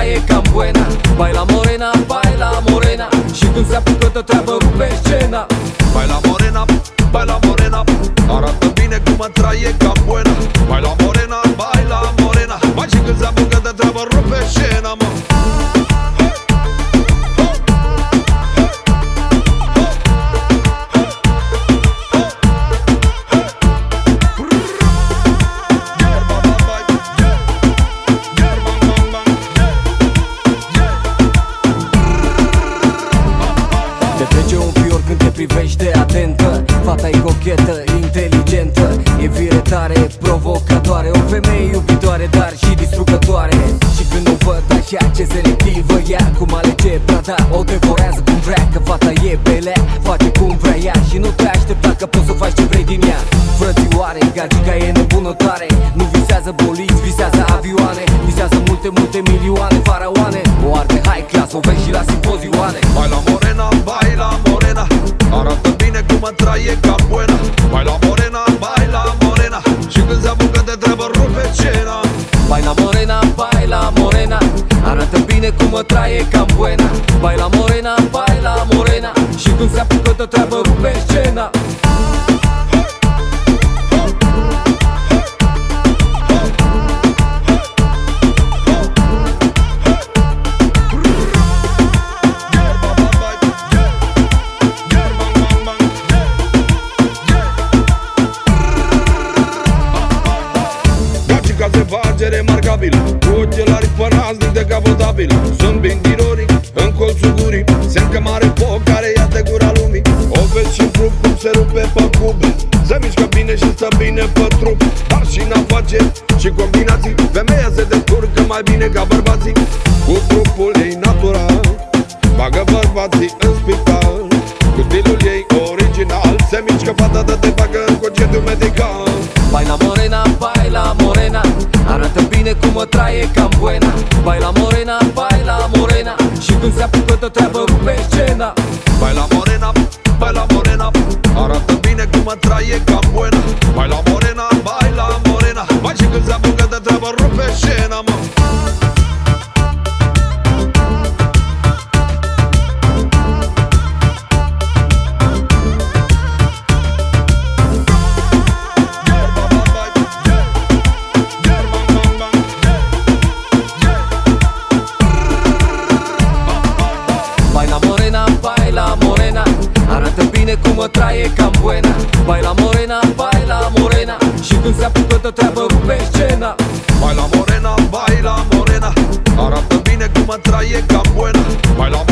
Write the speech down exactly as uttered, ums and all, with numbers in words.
traie cam buena. Baila morena, baila morena, și când se apucă de treabă rupe scena. Baila morena, baila morena, arată bine cum mă traie cam buena. Baila morena, baila morena, mai și când se apucă de treabă rupe scena, mă. Privește atentă, fata e cochetă, inteligentă, e fire tare, provocatoare, o femeie iubitoare, dar și distrugătoare. Și când o văd așa ce selectivă, ea cum alege prada, o devorează cum vrea, că fata e belea, face cum vrea ea și nu te aștepta că poți să faci ce vrei din ea. Frățioare, gagica e nebunătoare, nu visează boliți, visează avioane, visează multe, multe milioane, faraoane. O arde high class, o vezi și la simpozioane. Baila morena, baila morena, arată bine cum mă traie cam buena. Baila morena, baila morena, și când se apucă de treabă rupe scena. Baila morena, baila morena, arată bine cum mă traie cam buena. Baila morena, baila morena, și când se apucă de treabă rupe scena. Face remarcabil, cu ochelari părați din decapotabil. Sunt bindirori în colțul gurii, semn că mare foc care ia de gura lumii. O vezi și-n trup cum se rupe pe cube, se mișcă bine și stă bine pe trup. Dar și în afaceri și combinații, femeia se descurcă mai bine ca bărbații. Cu trupul ei natural, bagă bărbații în spital. Cu stilul ei original, se mișcă fata de te bagă în concediu medical. Baila morena, baila morena, arată bine cum mă traie cam buena. Baila morena, baila morena, și când se apucă de treabă rupe scena. Baila morena, baila morena, arată bine cum mă traie cam buena. Baila morena, baila morena, mai și când se apucă de treabă rupe scena, mă. Baila morena, baila morena, arată bine cum mă traie cam buena. Baila morena, baila morena, și când se apucă de treabă rupe scena. Baila morena, baila morena, arată bine cum mă traie cam buena. Baila